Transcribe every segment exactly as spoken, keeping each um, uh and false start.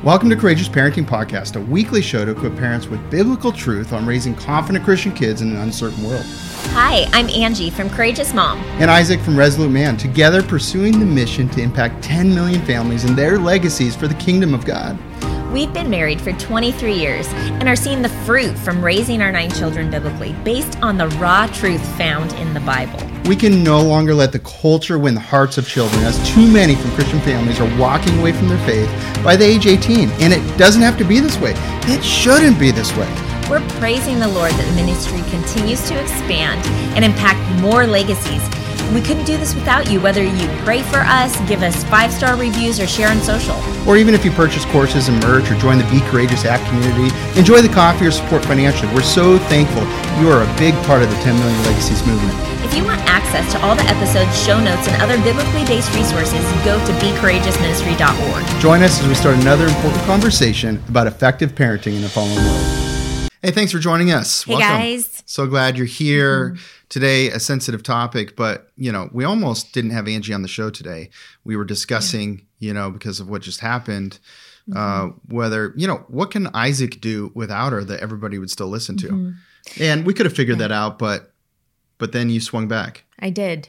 Welcome to Courageous Parenting Podcast, a weekly show to equip parents with biblical truth on raising confident Christian kids in an uncertain world. Hi, I'm Angie from Courageous Mom. And Isaac from Resolute Man, together pursuing the mission to impact ten million families and their legacies for the kingdom of God. We've been married for twenty-three years and are seeing the fruit from raising our nine children biblically based on the raw truth found in the Bible. We can no longer let the culture win the hearts of children, as too many from Christian families are walking away from their faith by the age eighteen. And it doesn't have to be this way. It shouldn't be this way. We're praising the Lord that the ministry continues to expand and impact more legacies. We couldn't do this without you, whether you pray for us, give us five-star reviews, or share on social. Or even if you purchase courses and merch or join the Be Courageous app community, enjoy the coffee or support financially. We're so thankful you are a big part of the ten million Legacies movement. If you want access to all the episodes, show notes, and other biblically based resources, go to be courageous ministry dot org. Join us as we start another important conversation about effective parenting in a fallen world. Hey, thanks for joining us. Hey, Welcome. guys. So glad you're here. Mm-hmm. Today, a sensitive topic, but, you know, we almost didn't have Angie on the show today. We were discussing, yeah. you know, because of what just happened, mm-hmm. uh, whether, you know, what can Isaac do without her that everybody would still listen to? Mm-hmm. And we could have figured yeah. that out, but but then you swung back. I did.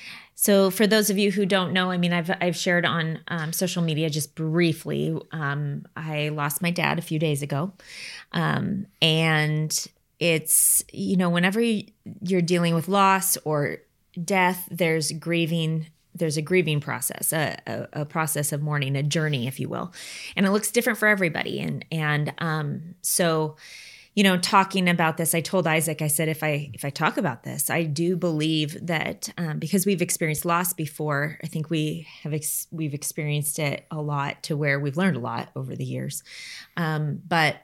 So for those of you who don't know, I mean, I've I've shared on um, social media just briefly. Um, I lost my dad a few days ago, um, and it's, you know, whenever you're dealing with loss or death, there's grieving. There's a grieving process, a, a, a process of mourning, a journey, if you will, and it looks different for everybody. And and um, so. You know, talking about this, I told Isaac, I said, if I if I talk about this, I do believe that um, because we've experienced loss before, I think we have ex- we've experienced it a lot to where we've learned a lot over the years. Um, but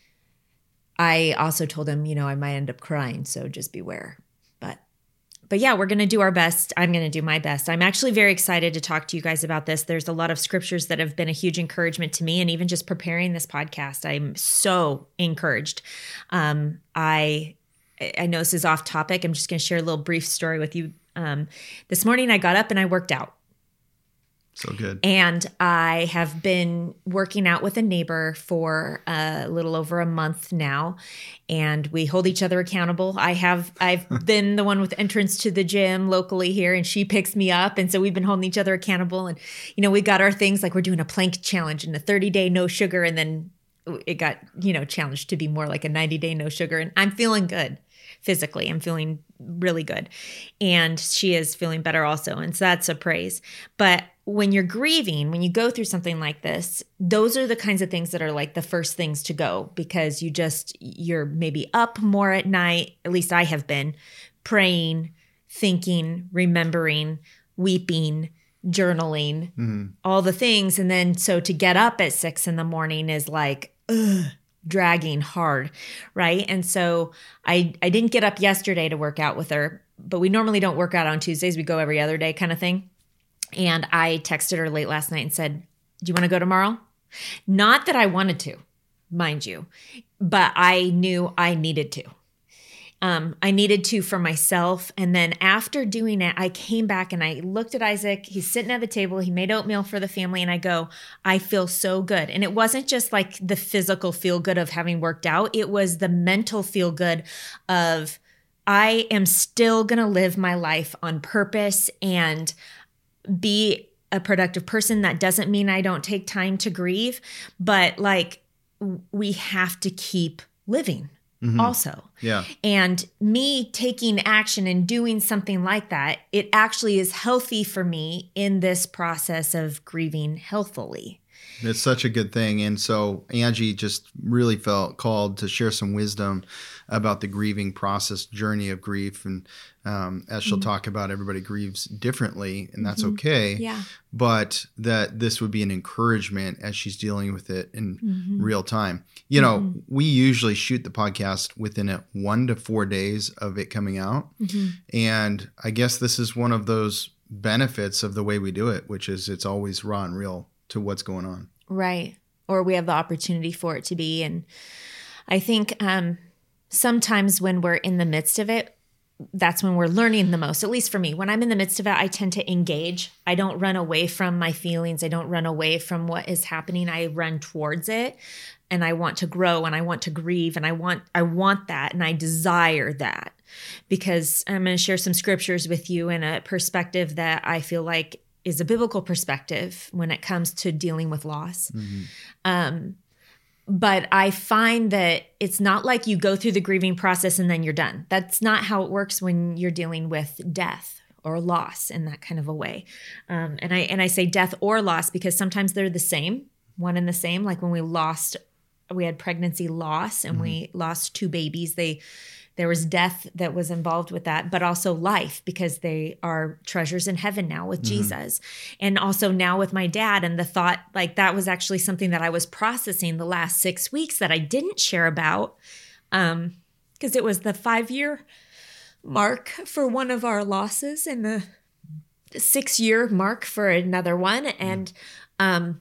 I also told him, you know, I might end up crying, so just beware. But but yeah, we're going to do our best. I'm going to do my best. I'm actually very excited to talk to you guys about this. There's a lot of scriptures that have been a huge encouragement to me, and even just preparing this podcast, I'm so encouraged. Um, I I know this is off topic. I'm just going to share a little brief story with you. Um, this morning I got up and I worked out. So good. And I have been working out with a neighbor for a little over a month now, and we hold each other accountable. I have, I've been the one with entrance to the gym locally here, and she picks me up. And so we've been holding each other accountable. And, you know, we got our things like we're doing a plank challenge and a thirty day no sugar. And then it got, you know, challenged to be more like a ninety day no sugar. And I'm feeling good. Physically, I'm feeling really good. And she is feeling better also. And so that's a praise. But when you're grieving, when you go through something like this, those are the kinds of things that are like the first things to go, because you just, you're maybe up more at night. At least I have been praying, thinking, remembering, weeping, journaling, mm-hmm. all the things. And then so to get up at six in the morning is like, ugh. Dragging hard, right? And so I I didn't get up yesterday to work out with her, but we normally don't work out on Tuesdays. We go every other day kind of thing. And I texted her late last night and said, do you want to go tomorrow? Not that I wanted to, mind you, but I knew I needed to. Um, I needed to for myself. And then after doing it, I came back and I looked at Isaac. He's sitting at the table. He made oatmeal for the family. And I go, I feel so good. And it wasn't just like the physical feel good of having worked out. It was the mental feel good of I am still going to live my life on purpose and be a productive person. That doesn't mean I don't take time to grieve, but like we have to keep living. Mm-hmm. Also. Yeah. And me taking action and doing something like that, it actually is healthy for me in this process of grieving healthfully. It's such a good thing. And so Angie just really felt called to share some wisdom about the grieving process, journey of grief. And um, as she'll mm-hmm. talk about, everybody grieves differently, and that's mm-hmm. okay. Yeah. But that this would be an encouragement as she's dealing with it in mm-hmm. real time. You know, mm-hmm. we usually shoot the podcast within a one to four days of it coming out. Mm-hmm. And I guess this is one of those benefits of the way we do it, which is it's always raw and real to what's going on. Right. Or we have the opportunity for it to be. And I think um, sometimes when we're in the midst of it, that's when we're learning the most, at least for me. When I'm in the midst of it, I tend to engage. I don't run away from my feelings. I don't run away from what is happening. I run towards it, and I want to grow, and I want to grieve, and I want I want that, and I desire that, because I'm going to share some scriptures with you and a perspective that I feel like is a biblical perspective when it comes to dealing with loss. Mm-hmm. Um, but I find that it's not like you go through the grieving process and then you're done. That's not how it works when you're dealing with death or loss in that kind of a way. Um, and I and I say death or loss because sometimes they're the same, one and the same. Like when we lost, we had pregnancy loss and mm-hmm. we lost two babies. They There was death that was involved with that, but also life, because they are treasures in heaven now with mm-hmm. Jesus. And also now with my dad, and the thought, like that was actually something that I was processing the last six weeks that I didn't share about, um, because it was the five-year mark for one of our losses and the six-year mark for another one. And um,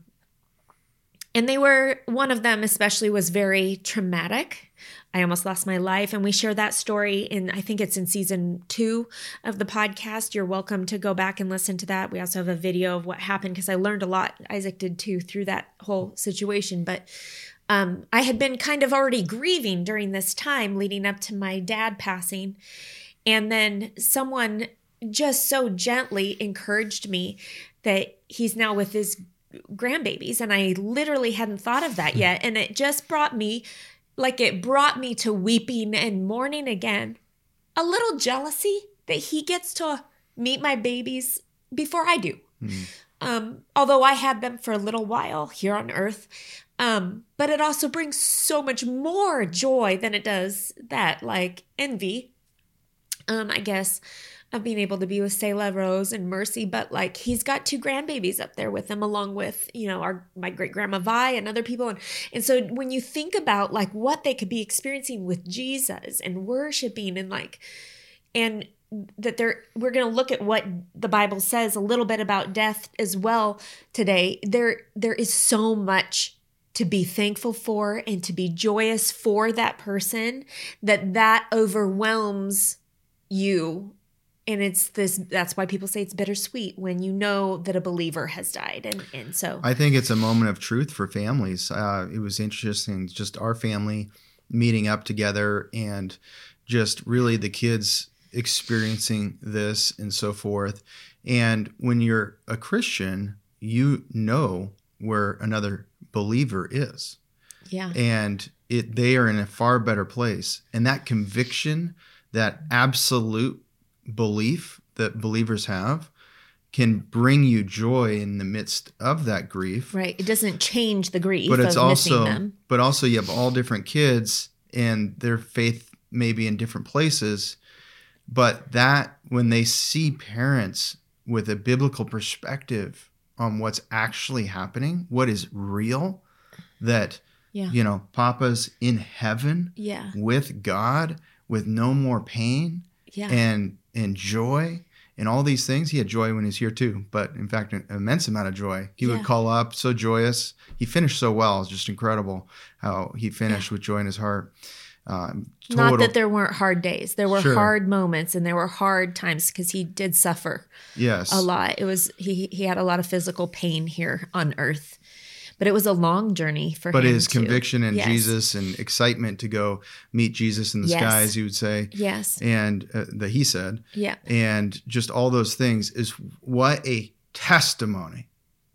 and they were, one of them especially was very traumatic. I almost lost my life. And we share that story in, I think it's in season two of the podcast. You're welcome to go back and listen to that. We also have a video of what happened because I learned a lot. Isaac did too through that whole situation. But um, I had been kind of already grieving during this time leading up to my dad passing. And then someone just so gently encouraged me that he's now with his grandbabies. And I literally hadn't thought of that yet. And it just brought me Like it brought me to weeping and mourning again. A little jealousy that he gets to meet my babies before I do. Mm. Um, although I had them for a little while here on earth. Um, but it also brings so much more joy than it does that, like envy, um, I guess, of being able to be with Selah, Rose, and Mercy. But like he's got two grandbabies up there with him, along with, you know, our my great grandma Vi and other people. And and so when you think about like what they could be experiencing with Jesus and worshiping and like, and that they're, we're going to look at what the Bible says a little bit about death as well today. There there is so much to be thankful for and to be joyous for that person that that overwhelms you. And it's this, that's why people say it's bittersweet when you know that a believer has died. And, and so I think it's a moment of truth for families. Uh, it was interesting, just our family meeting up together and just really the kids experiencing this and so forth. And when you're a Christian, you know where another believer is. Yeah. And it, they are in a far better place. And that conviction, that absolute belief that believers have can bring you joy in the midst of that grief. Right. It doesn't change the grief but it's of also, missing them. But also you have all different kids and their faith may be in different places. But that when they see parents with a biblical perspective on what's actually happening, what is real, that, yeah. you know, Papa's in heaven yeah. with God with no more pain yeah. and and joy and all these things. He had joy when he was here too, but in fact, an immense amount of joy. He yeah. would call up so joyous. He finished so well. It's just incredible how he finished yeah. with joy in his heart. Um, total, Not that there weren't hard days. There were sure. hard moments and there were hard times because he did suffer yes. a lot. It was he he had a lot of physical pain here on earth. But it was a long journey for but him. But his too. conviction in yes. Jesus and excitement to go meet Jesus in the yes. skies, you would say. Yes. And uh, that he said. Yeah. And just all those things is what a testimony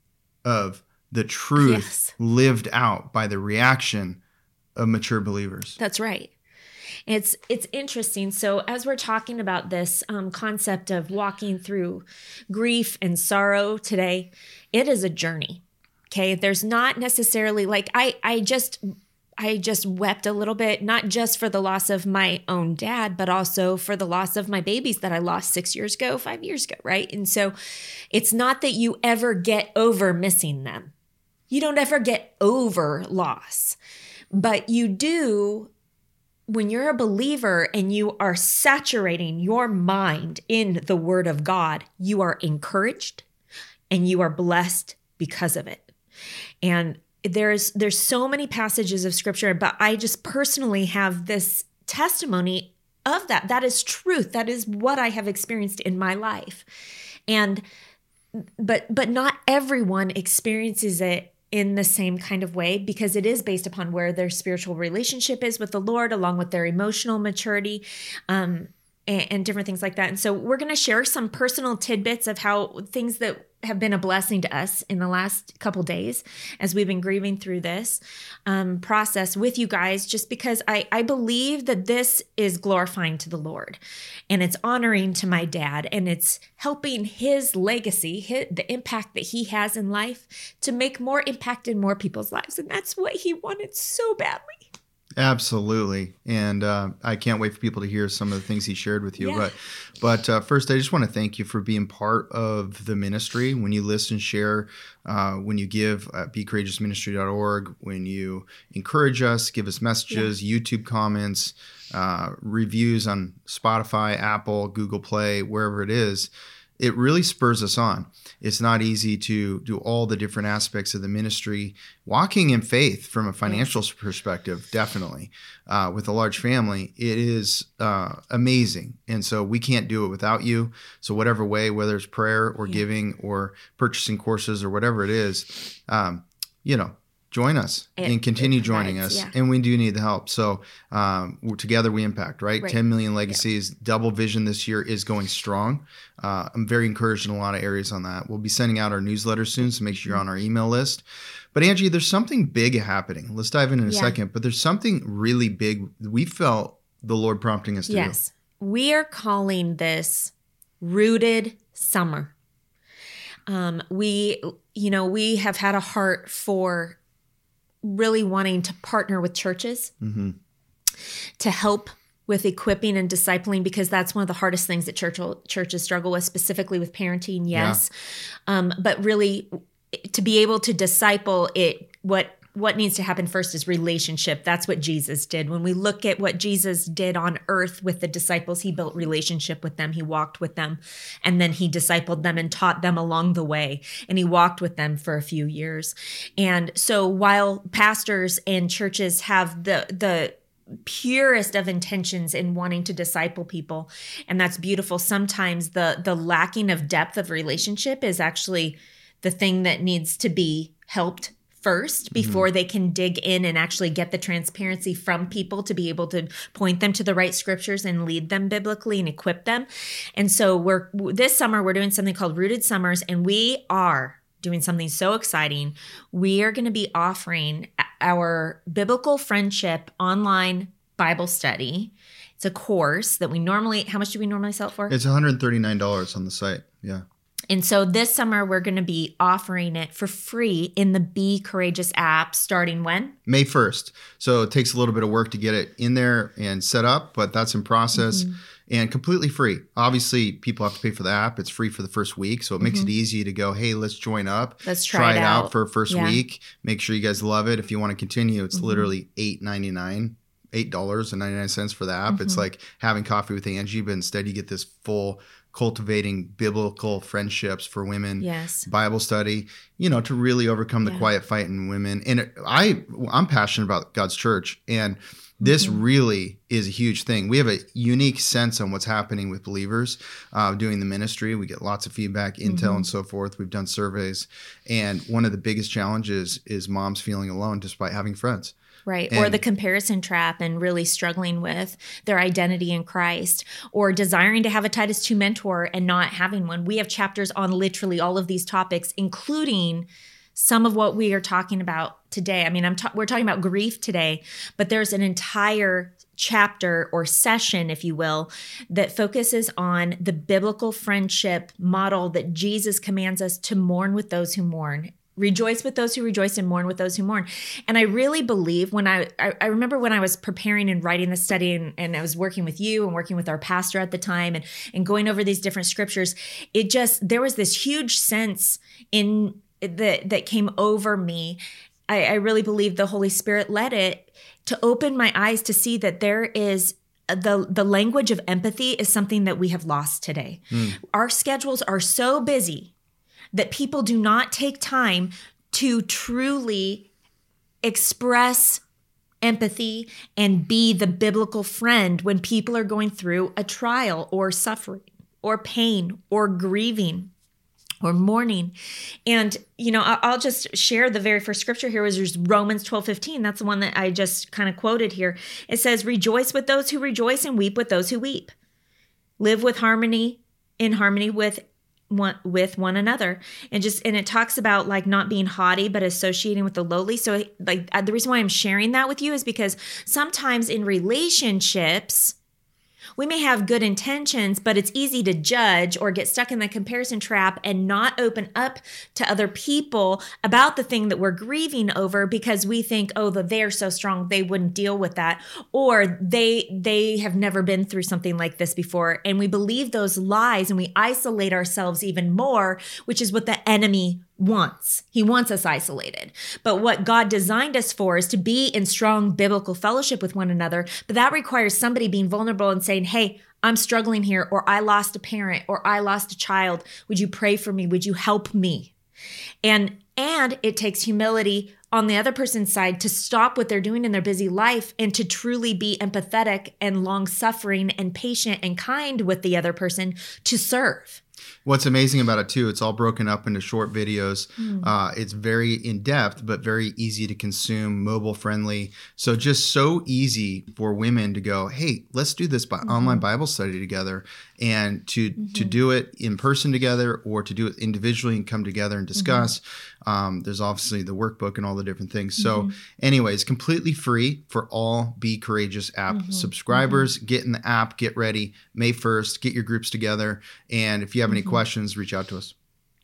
of the truth yes. lived out by the reaction of mature believers. That's right. It's it's interesting. So as we're talking about this um, concept of walking through grief and sorrow today, it is a journey. Okay, there's not necessarily like I I just I just wept a little bit, not just for the loss of my own dad, but also for the loss of my babies that I lost six years ago, five years ago, right? And so it's not that you ever get over missing them. You don't ever get over loss, but you do when you're a believer and you are saturating your mind in the Word of God, you are encouraged and you are blessed because of it. And there's there's so many passages of scripture, but I just personally have this testimony of that. That is truth. That is what I have experienced in my life. And but but not everyone experiences it in the same kind of way, because it is based upon where their spiritual relationship is with the Lord, along with their emotional maturity, um, and, and different things like that. And so we're going to share some personal tidbits of how things that have been a blessing to us in the last couple days as we've been grieving through this um, process with you guys, just because I, I believe that this is glorifying to the Lord, and it's honoring to my dad, and it's helping his legacy, his, the impact that he has in life, to make more impact in more people's lives. And that's what he wanted so badly. Absolutely. And uh, I can't wait for people to hear some of the things he shared with you. Yeah. But but uh, first, I just want to thank you for being part of the ministry. When you listen, share, uh, when you give at be courageous ministry dot org, when you encourage us, give us messages, yeah. YouTube comments, uh, reviews on Spotify, Apple, Google Play, wherever it is, it really spurs us on. It's not easy to do all the different aspects of the ministry. Walking in faith from a financial yes. perspective, definitely. Uh, with a large family, it is uh, amazing. And so we can't do it without you. So whatever way, whether it's prayer or yeah. giving or purchasing courses or whatever it is, um, you know, join us it, and continue joining us. Yeah. And we do need the help. So um, we're, together we impact, right? right. ten million legacies, yeah. double vision this year is going strong. Uh, I'm very encouraged in a lot of areas on that. We'll be sending out our newsletter soon, so make sure you're on our email list. But Angie, there's something big happening. Let's dive in in a yeah. second. But there's something really big we felt the Lord prompting us to yes. do. Yes. We are calling this Rooted Summer. Um, we, you know, we have had a heart for really wanting to partner with churches mm-hmm. to help with equipping and discipling, because that's one of the hardest things that church, churches struggle with, specifically with parenting, yes. Yeah. Um, but really to be able to disciple it, what what needs to happen first is relationship. That's what Jesus did. When we look at what Jesus did on earth with the disciples, he built relationship with them. He walked with them, and then he discipled them and taught them along the way. And he walked with them for a few years. And so while pastors and churches have the the purest of intentions in wanting to disciple people, and that's beautiful, sometimes the the lacking of depth of relationship is actually the thing that needs to be helped first before mm-hmm. they can dig in and actually get the transparency from people to be able to point them to the right scriptures and lead them biblically and equip them. And so we're this summer, we're doing something called Rooted Summers, and we are doing something so exciting. We are going to be offering our Biblical Friendship online Bible study. It's a course that we normally, how much do we normally sell it for? It's one hundred thirty-nine dollars on the site. Yeah. And so this summer, we're going to be offering it for free in the Be Courageous app starting when? May first. So it takes a little bit of work to get it in there and set up, but that's in process mm-hmm. and completely free. Obviously, people have to pay for the app. It's free for the first week. So it makes mm-hmm. it easy to go, hey, let's join up. Let's try, try it it out, out for a first yeah. week. Make sure you guys love it. If you want to continue, it's mm-hmm. literally eight ninety-nine. eight dollars and ninety-nine cents for the app. Mm-hmm. It's like having coffee with Angie, but instead you get this full cultivating biblical friendships for women, yes. Bible study, you know, to really overcome the yeah. quiet fight in women. And it, I, I'm passionate about God's church, and this mm-hmm. really is a huge thing. We have a unique sense on what's happening with believers uh, doing the ministry. We get lots of feedback, intel, mm-hmm. and so forth. We've done surveys. And one of the biggest challenges is moms feeling alone despite having friends. Right. And, or the comparison trap and really struggling with their identity in Christ, or desiring to have a Titus two mentor and not having one. We have chapters on literally all of these topics, including some of what we are talking about today. I mean, I'm ta- we're talking about grief today, but there's an entire chapter or session, if you will, that focuses on the biblical friendship model that Jesus commands us to mourn with those who mourn. Rejoice with those who rejoice and mourn with those who mourn. And I really believe when I, I, I remember when I was preparing and writing the study, and, and I was working with you and working with our pastor at the time and, and going over these different scriptures, it just, there was this huge sense in that, that came over me. I, I really believe the Holy Spirit led it to open my eyes to see that there is the the language of empathy is something that we have lost today. Mm. Our schedules are so busy that people do not take time to truly express empathy, and be the biblical friend when people are going through a trial or suffering or pain or grieving or mourning. And, you know, I'll just share the very first scripture here, which is Romans twelve fifteen. That's the one that I just kind of quoted here. It says, rejoice with those who rejoice and weep with those who weep. Live with harmony, in harmony with one, with one another. And just, and it talks about like not being haughty, but associating with the lowly. So like the reason why I'm sharing that with you is because sometimes in relationships, we may have good intentions, but it's easy to judge or get stuck in the comparison trap and not open up to other people about the thing that we're grieving over because we think, oh, that they're so strong, they wouldn't deal with that. Or they they have never been through something like this before. And we believe those lies and we isolate ourselves even more, which is what the enemy wants. He wants us isolated. But what God designed us for is to be in strong biblical fellowship with one another. But that requires somebody being vulnerable and saying, hey, I'm struggling here, or I lost a parent, or I lost a child. Would you pray for me? Would you help me? And and it takes humility on the other person's side to stop what they're doing in their busy life and to truly be empathetic and long-suffering and patient and kind with the other person to serve. What's amazing about it too, it's all broken up into short videos. Mm. Uh, it's very in-depth, but very easy to consume, mobile friendly. So just so easy for women to go, hey, let's do this by mm-hmm. online Bible study together, and to mm-hmm. to do it in person together or to do it individually and come together and discuss. Mm-hmm. Um, there's obviously the workbook and all the different things. So mm-hmm. anyways, completely free for all Be Courageous app mm-hmm. subscribers. Mm-hmm. Get in the app, get ready. May first, get your groups together. And if you have mm-hmm. any questions, reach out to us.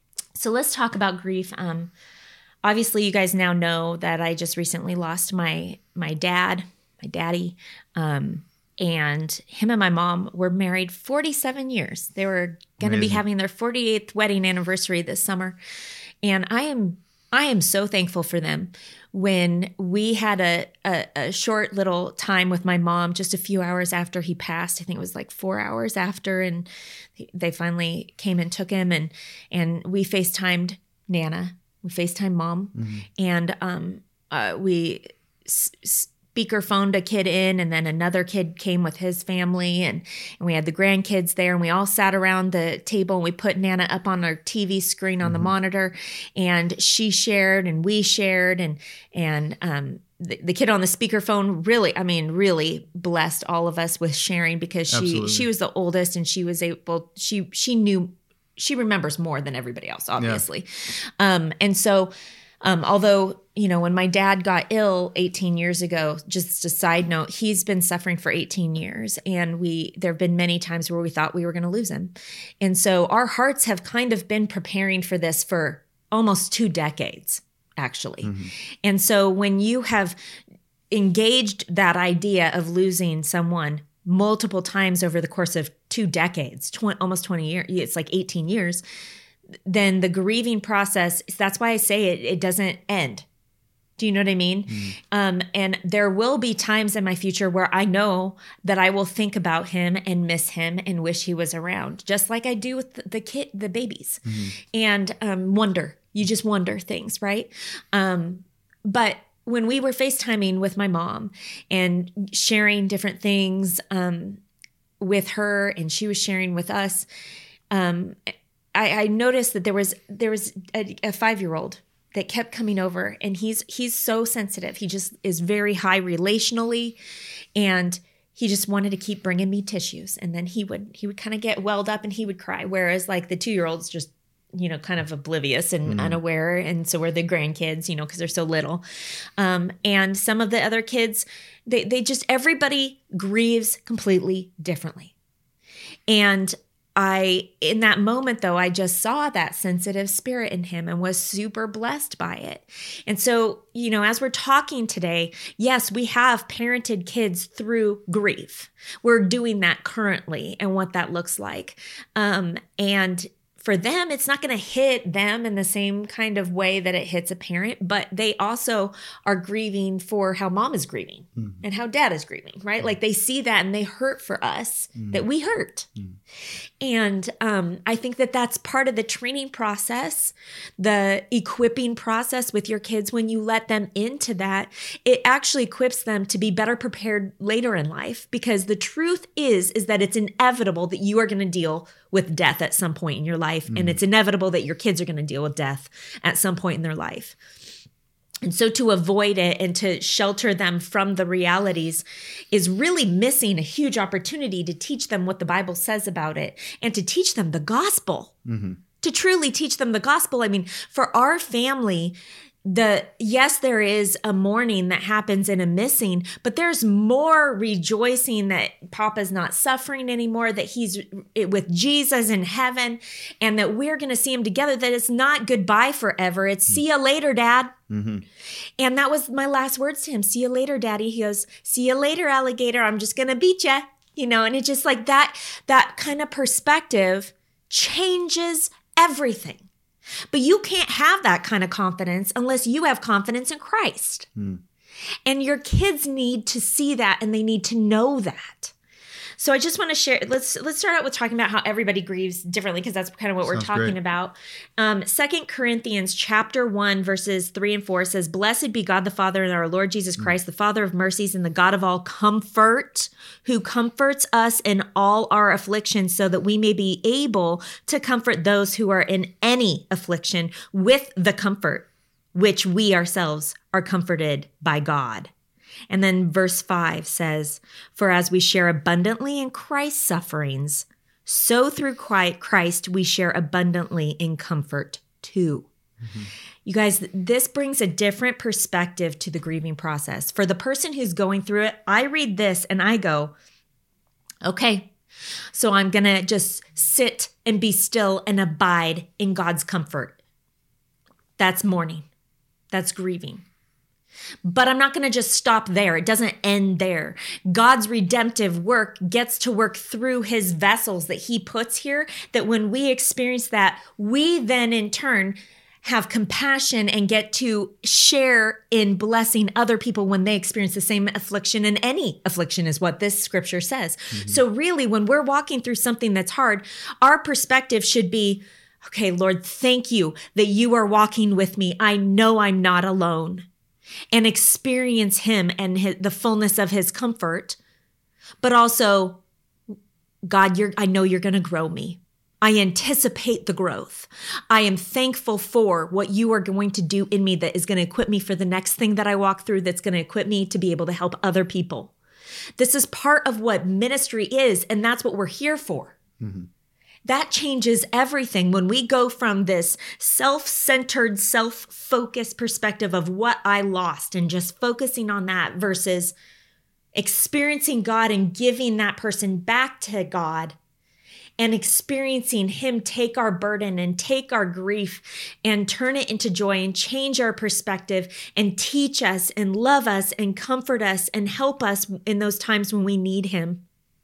So let's talk about grief. Um, obviously, you guys now know that I just recently lost my my dad, my daddy. Um, and him and my mom were married forty-seven years. They were going to be having their forty-eighth wedding anniversary this summer. And I am I am so thankful for them. When we had a, a, a short little time with my mom, just a few hours after he passed, I think it was like four hours after, and they finally came and took him, and and we FaceTimed Nana, we FaceTimed Mom, mm-hmm. and um, uh, we s- speakerphoned a kid in, and then another kid came with his family, and, and we had the grandkids there, and we all sat around the table, and we put Nana up on our T V screen on mm-hmm. the monitor, and she shared, and we shared, and and um, the, the kid on the speakerphone really, I mean, really blessed all of us with sharing, because she Absolutely. she was the oldest, and she was able, she she knew, she remembers more than everybody else, obviously, yeah. um, and so. Um, although, you know, when my dad got ill eighteen years ago, just a side note, he's been suffering for eighteen years, and we, there have been many times where we thought we were going to lose him. And so our hearts have kind of been preparing for this for almost two decades, actually. Mm-hmm. And so when you have engaged that idea of losing someone multiple times over the course of two decades, tw- almost twenty years, it's like eighteen years, then the grieving process, that's why I say it, it doesn't end. Do you know what I mean? Mm. Um, and there will be times in my future where I know that I will think about him and miss him and wish he was around, just like I do with the, the kid, the babies, mm-hmm. and um, wonder. You just wonder things, right? Um, but when we were FaceTiming with my mom and sharing different things um, with her, and she was sharing with us, um, I, I noticed that there was there was a, a five-year-old that kept coming over, and he's he's so sensitive. He just is very high relationally, and he just wanted to keep bringing me tissues, and then he would he would kind of get welled up and he would cry. Whereas like the two-year-old's just, you know, kind of oblivious and mm. unaware, and so are the grandkids, you know, because they're so little. Um, and some of the other kids, they they just everybody grieves completely differently, and I, in that moment though, I just saw that sensitive spirit in him and was super blessed by it. And so, you know, as we're talking today, yes, we have parented kids through grief. We're doing that currently and what that looks like. Um, and for them, it's not going to hit them in the same kind of way that it hits a parent, but they also are grieving for how mom is grieving mm-hmm. and how dad is grieving, right? Like they see that and they hurt for us mm-hmm. that we hurt. Mm-hmm. And um, I think that that's part of the training process, the equipping process with your kids. When you let them into that, it actually equips them to be better prepared later in life, because the truth is, is that it's inevitable that you are going to deal with death at some point in your life. Mm-hmm. And it's inevitable that your kids are going to deal with death at some point in their life. And so to avoid it and to shelter them from the realities is really missing a huge opportunity to teach them what the Bible says about it and to teach them the gospel, mm-hmm. to truly teach them the gospel. I mean, for our family, the yes, there is a mourning that happens in a missing, but there's more rejoicing that Papa's not suffering anymore, that he's with Jesus in heaven, and that we're going to see him together, that it's not goodbye forever. It's mm-hmm. see you later, Dad. Mm-hmm. And that was my last words to him. See you later, Daddy. He goes, see you later, alligator. I'm just going to beat you. You know, and it's just like that, that kind of perspective changes everything. But you can't have that kind of confidence unless you have confidence in Christ. Mm. And your kids need to see that, and they need to know that. So I just want to share, let's let's start out with talking about how everybody grieves differently, because that's kind of what Sounds we're talking great. about. Um, Second Corinthians chapter one, verses three and four says, "Blessed be God the Father and our Lord Jesus Christ, mm. the Father of mercies and the God of all comfort, who comforts us in all our afflictions, so that we may be able to comfort those who are in any affliction with the comfort which we ourselves are comforted by God." And then verse five says, "For as we share abundantly in Christ's sufferings, so through Christ we share abundantly in comfort too." Mm-hmm. You guys, this brings a different perspective to the grieving process. For the person who's going through it, I read this and I go, okay, so I'm going to just sit and be still and abide in God's comfort. That's mourning. That's grieving. But I'm not going to just stop there. It doesn't end there. God's redemptive work gets to work through his vessels that he puts here, that when we experience that, we then in turn have compassion and get to share in blessing other people when they experience the same affliction. And any affliction is what this scripture says. Mm-hmm. So really, when we're walking through something that's hard, our perspective should be, okay, Lord, thank you that you are walking with me. I know I'm not alone. And experience him and his, the fullness of his comfort. But also, God, you're, I know you're going to grow me. I anticipate the growth. I am thankful for what you are going to do in me that is going to equip me for the next thing that I walk through, that's going to equip me to be able to help other people. This is part of what ministry is, and that's what we're here for. Mm-hmm. That changes everything when we go from this self-centered, self-focused perspective of what I lost and just focusing on that versus experiencing God and giving that person back to God and experiencing him take our burden and take our grief and turn it into joy and change our perspective and teach us and love us and comfort us and help us in those times when we need him.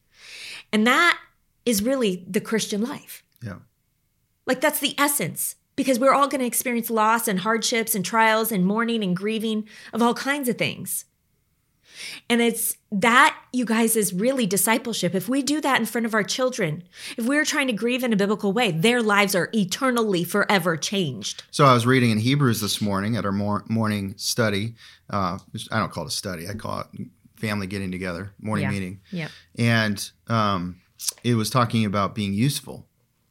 And that is really the Christian life. Yeah. Like that's the essence, because we're all going to experience loss and hardships and trials and mourning and grieving of all kinds of things. And it's that, you guys, is really discipleship. If we do that in front of our children, if we're trying to grieve in a biblical way, their lives are eternally forever changed. So I was reading in Hebrews this morning at our mor- morning study. Uh, I don't call it a study. I call it family getting together, morning yeah. meeting. Yeah. And, um, it was talking about being useful.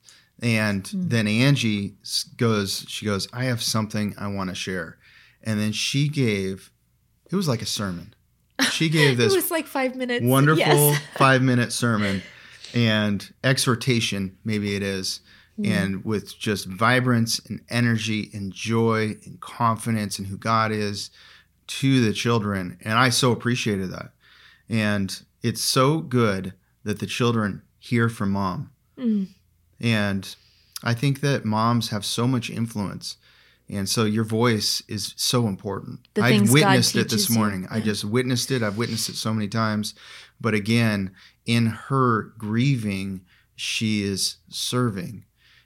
And mm. then Angie goes, she goes, I have something I want to share. And then she gave, it was like a sermon. She gave this it was like five minutes. wonderful yes. five minute sermon and exhortation, maybe it is. Mm. And with just vibrance and energy and joy and confidence in who God is to the children. And I so appreciated that. And it's so good that the children hear from mom. Mm. And I think that moms have so much influence. And so your voice is so important. I've witnessed it this morning. Yeah. I just witnessed it. I've witnessed it so many times. But again, in her grieving, she is serving.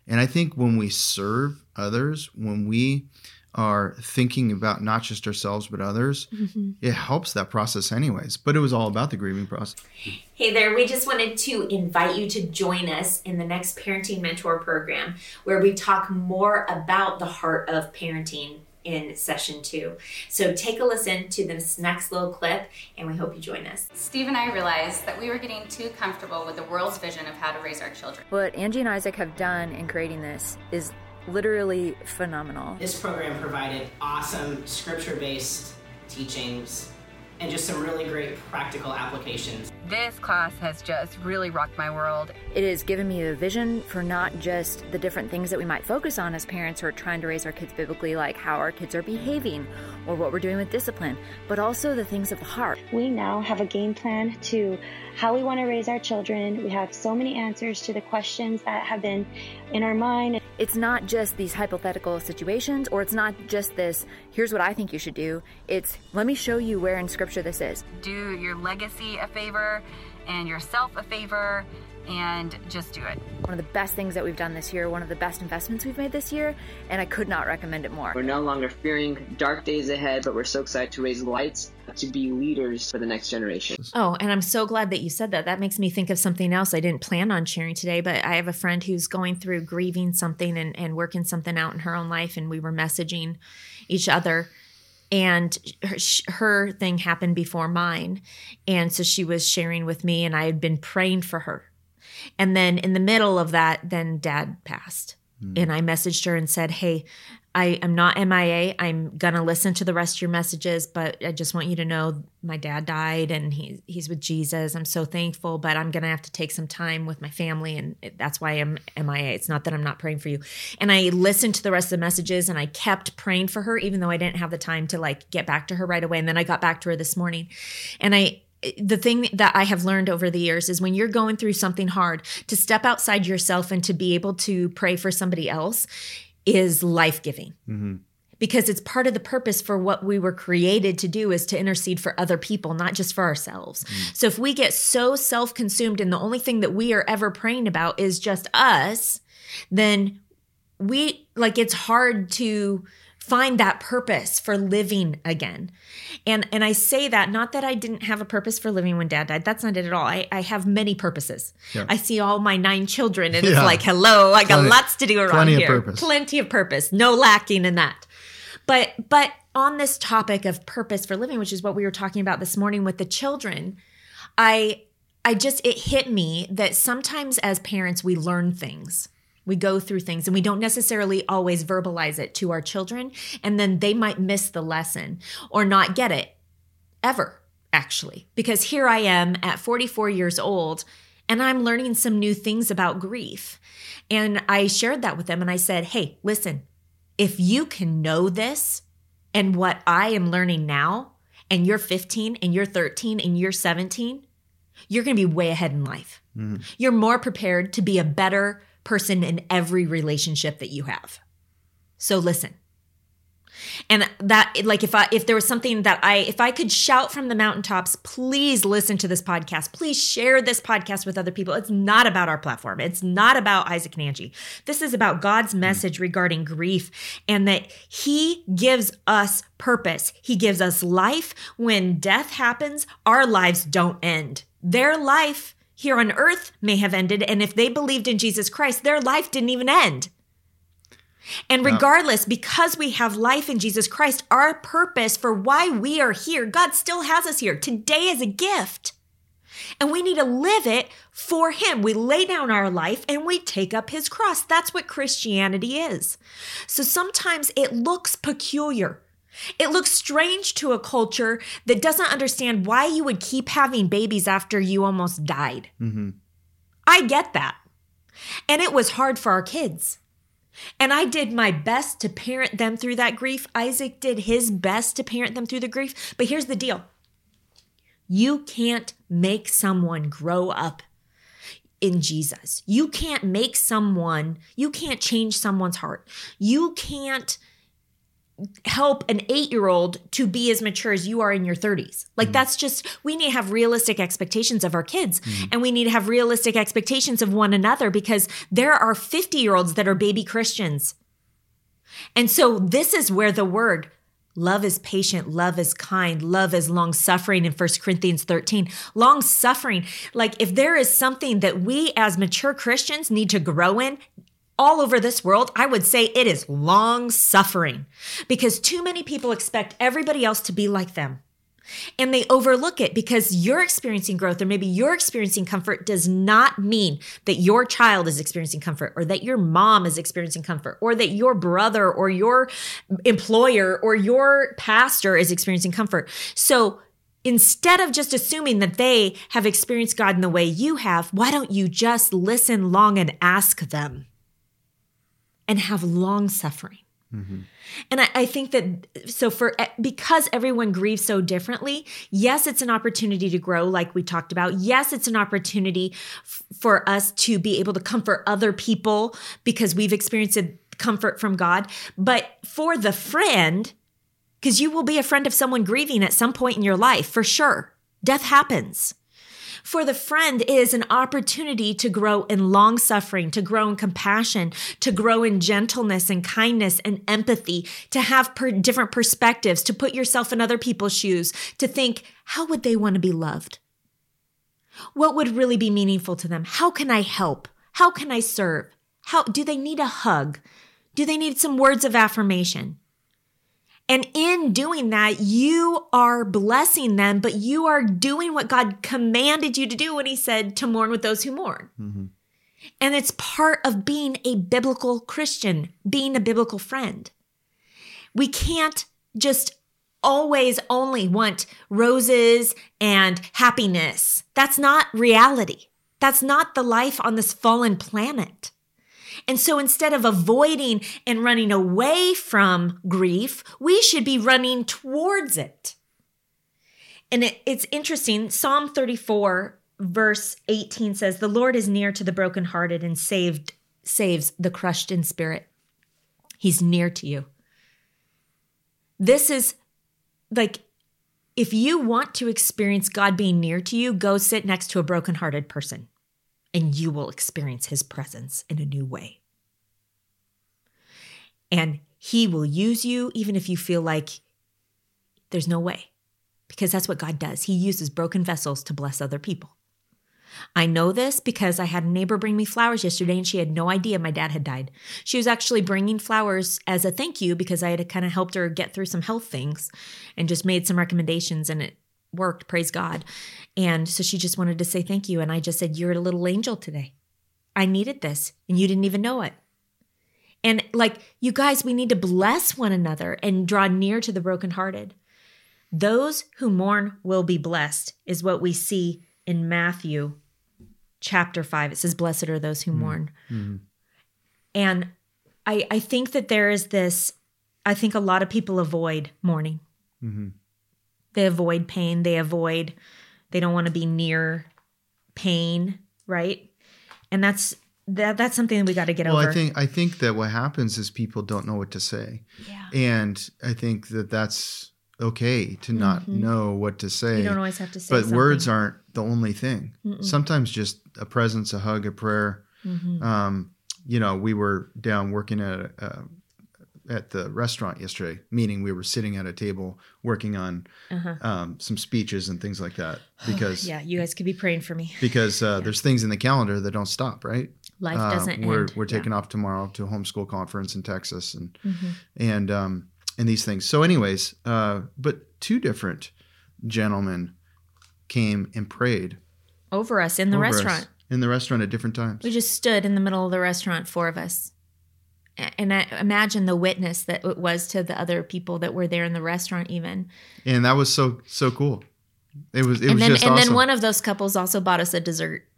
And I think when we serve others, when we are thinking about not just ourselves but others, mm-hmm. it helps that process anyways. But it was all about the grieving process. Hey there, we just wanted to invite you to join us in the next Parenting Mentor program, where we talk more about the heart of parenting in session two. So take a listen to this next little clip, and we hope you join us. Steve and I realized that we were getting too comfortable with the world's vision of how to raise our children. What Angie and Isaac have done in creating this is literally phenomenal. This program provided awesome scripture-based teachings and just some really great practical applications. This class has just really rocked my world. It has given me a vision for not just the different things that we might focus on as parents who are trying to raise our kids biblically, like how our kids are behaving or what we're doing with discipline, but also the things of the heart. We now have a game plan to how we want to raise our children. We have so many answers to the questions that have been in our mind. It's not just these hypothetical situations, or it's not just this, here's what I think you should do. It's, let me show you where in Scripture this is. Do your legacy a favor and yourself a favor, and just do it. One of the best things that we've done this year, one of the best investments we've made this year, and I could not recommend it more. We're no longer fearing dark days ahead, but we're so excited to raise lights, to be leaders for the next generation. Oh, and I'm so glad that you said that. That makes me think of something else I didn't plan on sharing today, but I have a friend who's going through grieving something and, and working something out in her own life, and we were messaging each other. And her, her thing happened before mine. And so she was sharing with me, and I had been praying for her. And then in the middle of that, then Dad passed. Mm. And I messaged her and said, hey, I am not M I A. I'm going to listen to the rest of your messages, but I just want you to know my dad died and he, he's with Jesus. I'm so thankful, but I'm going to have to take some time with my family, and that's why I'm M I A. It's not that I'm not praying for you. And I listened to the rest of the messages, and I kept praying for her, even though I didn't have the time to like get back to her right away. And then I got back to her this morning, and I the thing that I have learned over the years is when you're going through something hard, to step outside yourself and to be able to pray for somebody else is life-giving. Mm-hmm. Because it's part of the purpose for what we were created to do, is to intercede for other people, not just for ourselves. Mm-hmm. So if we get so self-consumed and the only thing that we are ever praying about is just us, then we, like, it's hard to find that purpose for living again. And and I say that, not that I didn't have a purpose for living when Dad died. That's not it at all. I, I have many purposes. Yeah. I see all my nine children, and yeah. It's like, hello, I got plenty, lots to do around plenty here. Of purpose. Plenty of purpose. No lacking in that. But but on this topic of purpose for living, which is what we were talking about this morning with the children, I I just, it hit me that sometimes as parents, we learn things. We go through things and we don't necessarily always verbalize it to our children, and then they might miss the lesson or not get it ever, actually. Because here I am at forty-four years old, and I'm learning some new things about grief. And I shared that with them, and I said, hey, listen, if you can know this and what I am learning now, and you're fifteen and you're thirteen and you're seventeen, you're going to be way ahead in life. Mm-hmm. You're more prepared to be a better person in every relationship that you have. So listen. And that, like, if I, if there was something that I, if I could shout from the mountaintops, please listen to this podcast. Please share this podcast with other people. It's not about our platform. It's not about Isaac and Angie. This is about God's message regarding grief, and that He gives us purpose. He gives us life. When death happens, our lives don't end. Their life here on earth may have ended, and if they believed in Jesus Christ, their life didn't even end. And regardless, because we have life in Jesus Christ, our purpose for why we are here, God still has us here. Today is a gift, and we need to live it for Him. We lay down our life and we take up His cross. That's what Christianity is. So sometimes it looks peculiar. It looks strange to a culture that doesn't understand why you would keep having babies after you almost died. Mm-hmm. I get that. And it was hard for our kids. And I did my best to parent them through that grief. Isaac did his best to parent them through the grief. But here's the deal. You can't make someone grow up in Jesus. You can't make someone, you can't change someone's heart. You can't help an eight-year-old to be as mature as you are in your thirties. Like, mm-hmm. that's just, we need to have realistic expectations of our kids. Mm-hmm. And we need to have realistic expectations of one another, because there are fifty-year-olds that are baby Christians. And so this is where the word love is patient, love is kind, love is long-suffering in First Corinthians thirteen. Long-suffering. Like, if there is something that we as mature Christians need to grow in all over this world, I would say it is long-suffering, because too many people expect everybody else to be like them. And they overlook it because you're experiencing growth, or maybe you're experiencing comfort, does not mean that your child is experiencing comfort, or that your mom is experiencing comfort, or that your brother or your employer or your pastor is experiencing comfort. So instead of just assuming that they have experienced God in the way you have, why don't you just listen long and ask them and have long suffering? Mm-hmm. And I, I think that, so for, because everyone grieves so differently, yes, it's an opportunity to grow, like we talked about. Yes, it's an opportunity f- for us to be able to comfort other people because we've experienced a comfort from God. But for the friend, because you will be a friend of someone grieving at some point in your life, for sure. Death happens. For the friend is an opportunity to grow in long suffering, to grow in compassion, to grow in gentleness and kindness and empathy, to have per- different perspectives, to put yourself in other people's shoes, to think, how would they want to be loved? What would really be meaningful to them? How can I help? How can I serve? How do they need a hug? Do they need some words of affirmation? And in doing that, you are blessing them, but you are doing what God commanded you to do when he said to mourn with those who mourn. Mm-hmm. And it's part of being a biblical Christian, being a biblical friend. We can't just always only want roses and happiness. That's not reality. That's not the life on this fallen planet. And so instead of avoiding and running away from grief, we should be running towards it. And it, it's interesting. Psalm thirty-four, verse eighteen says, "The Lord is near to the brokenhearted and saved, saves the crushed in spirit." He's near to you. This is like, if you want to experience God being near to you, go sit next to a brokenhearted person, and you will experience his presence in a new way. And he will use you even if you feel like there's no way, because that's what God does. He uses broken vessels to bless other people. I know this because I had a neighbor bring me flowers yesterday, and she had no idea my dad had died. She was actually bringing flowers as a thank you because I had kind of helped her get through some health things and just made some recommendations, and it worked, praise God. And so she just wanted to say thank you. And I just said, "You're a little angel today. I needed this, and you didn't even know it." And like, you guys, we need to bless one another and draw near to the brokenhearted. Those who mourn will be blessed is what we see in Matthew chapter five. It says, "Blessed are those who mm-hmm. mourn." Mm-hmm. And I, I think that there is this, I think a lot of people avoid mourning. Mm-hmm. They avoid pain. They avoid, they don't want to be near pain, right? And that's that. That's something that we got to get well, over. Well, I think I think that what happens is people don't know what to say. Yeah. And I think that that's okay to not mm-hmm. know what to say. You don't always have to say But something. Words aren't the only thing. Mm-mm. Sometimes just a presence, a hug, a prayer. Mm-hmm. Um, you know, we were down working at a, uh, at the restaurant yesterday, meaning we were sitting at a table working on uh-huh. um, some speeches and things like that. Because yeah, you guys could be praying for me. Because uh, yeah. there's things in the calendar that don't stop, right? Life uh, doesn't we're, end. We're taking yeah. off tomorrow to a homeschool conference in Texas and mm-hmm. and um, and these things. So anyways, uh, but two different gentlemen came and prayed over us in the restaurant. Us, in the restaurant at different times. We just stood in the middle of the restaurant, four of us. And I imagine the witness that it was to the other people that were there in the restaurant even. And that was so so cool. It was it and was then, just And awesome. then one of those couples also bought us a dessert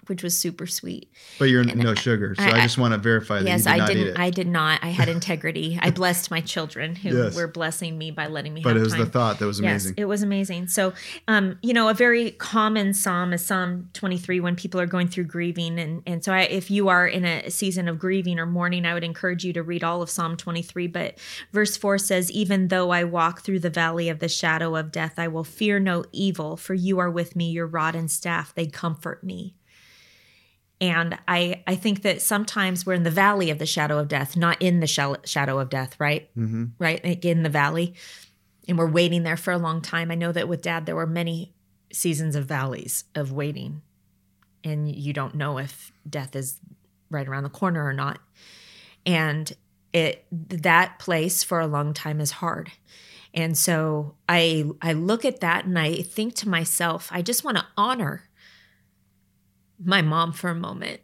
which was super sweet. But you're And no I- sugar, so I- I, just want to verify that Yes, you did I not eat didn't. it. I did not. I had integrity. I blessed my children who Yes. were blessing me by letting me but have it was time. the thought that was amazing. Yes, it was amazing. So, um, you know, a very common psalm is Psalm twenty-three when people are going through grieving. And, and so I, if you are in a season of grieving or mourning, I would encourage you to read all of Psalm twenty-three. But verse four says, even though I walk through the valley of the shadow of death, I will fear no evil, for you are with me, your rod and staff, they comfort me. And I, I think that sometimes we're in the valley of the shadow of death, not in the shall- shadow of death, right? Mm-hmm. Right? Like in the valley. And we're waiting there for a long time. I know that with Dad, there were many seasons of valleys of waiting. And you don't know if death is right around the corner or not. And it that place for a long time is hard. And so I I look at that and I think to myself, I just want to honor my mom for a moment.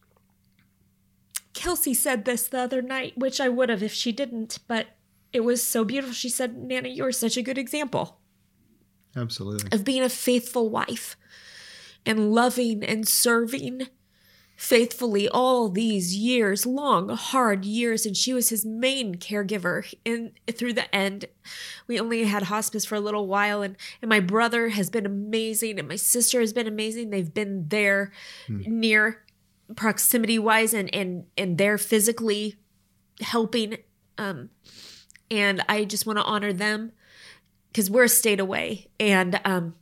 Kelsey said this the other night, which I would have if she didn't, but it was so beautiful. She said, Nana, you're such a good example Absolutely. of being a faithful wife and loving and serving faithfully all these years, long, hard years. And she was his main caregiver. And through the end, we only had hospice for a little while. And, and my brother has been amazing. And my sister has been amazing. They've been there mm. near proximity wise and, and, and they're physically helping. Um, and I just want to honor them because we're a state away. And, um,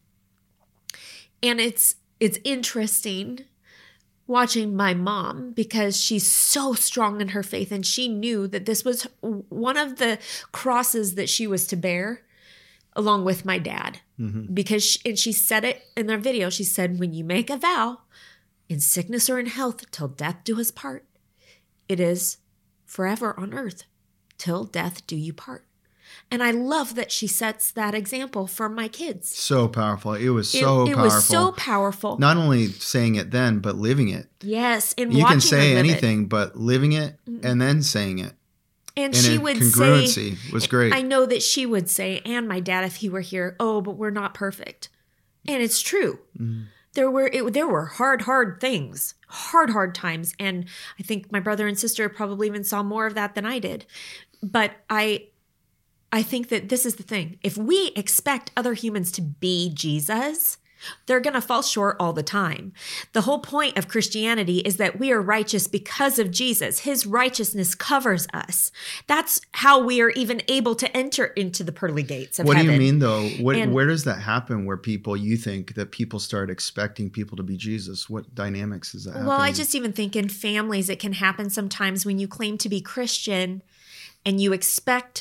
and it's, it's interesting watching my mom because she's so strong in her faith and she knew that this was one of the crosses that she was to bear along with my dad. Mm-hmm. Because she, and she said it in their video. She said, when you make a vow in sickness or in health till death do us part, it is forever on earth till death do you part. And I love that she sets that example for my kids. So powerful. It was so it, it powerful. It was so powerful. Not only saying it then, but living it. Yes. And you watching can say her live anything, it. but living it mm-hmm. and then saying it. And, and it, she would congruency say, was great. I know that she would say, and my dad, if he were here, oh, but we're not perfect. And it's true. Mm-hmm. There were it, there were hard, hard things, hard, hard times. And I think my brother and sister probably even saw more of that than I did. But I... I think that this is the thing. If we expect other humans to be Jesus, they're going to fall short all the time. The whole point of Christianity is that we are righteous because of Jesus. His righteousness covers us. That's how we are even able to enter into the pearly gates of what heaven. What do you mean, though? What, and, where does that happen where people, you think that people start expecting people to be Jesus? What dynamics is that happening? Well, I just even think in families it can happen sometimes when you claim to be Christian and you expect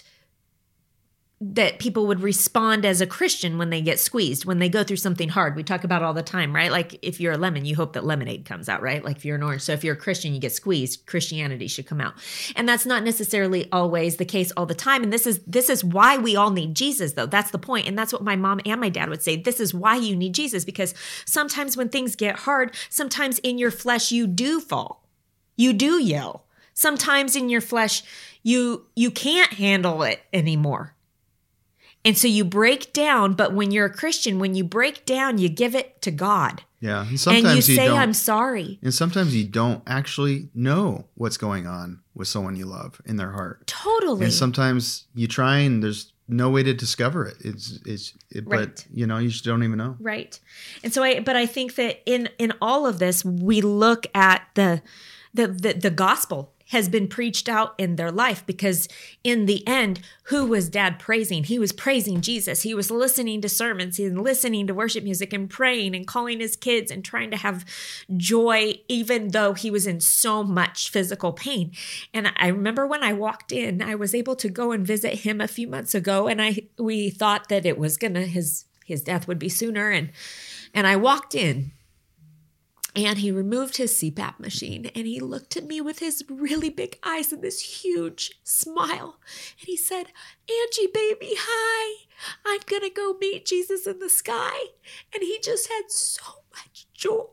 that people would respond as a Christian when they get squeezed, when they go through something hard. We talk about it all the time, right? Like if you're a lemon, you hope that lemonade comes out, right? Like if you're an orange. So if you're a Christian, you get squeezed, Christianity should come out. And that's not necessarily always the case all the time. And this is this is why we all need Jesus, though. That's the point. And that's what my mom and my dad would say. This is why you need Jesus, because sometimes when things get hard, sometimes in your flesh, you do fall. You do yell. Sometimes in your flesh, you you can't handle it anymore. And so you break down, but when you're a Christian, when you break down, you give it to God. Yeah. And sometimes and you, you say, don't, I'm sorry. And sometimes you don't actually know what's going on with someone you love in their heart. Totally. And sometimes you try and there's no way to discover it. It's, it's, it, right. But you know, you just don't even know. Right. And so I, but I think that in, in all of this, we look at the, the, the, the gospel has been preached out in their life, because in the end, who was Dad praising? He was praising Jesus. He was listening to sermons and listening to worship music and praying and calling his kids and trying to have joy, even though he was in so much physical pain. And I remember when I walked in, I was able to go and visit him a few months ago, and I we thought that it was gonna his his death would be sooner, and and I walked in. And he removed his C PAP machine and he looked at me with his really big eyes and this huge smile. And he said, Angie, baby, hi. I'm going to go meet Jesus in the sky. And he just had so much joy.